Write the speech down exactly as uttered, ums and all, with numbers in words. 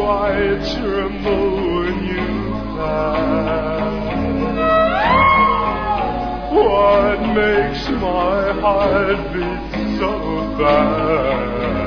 white tremble when you pass? What makes my heart beat so fast?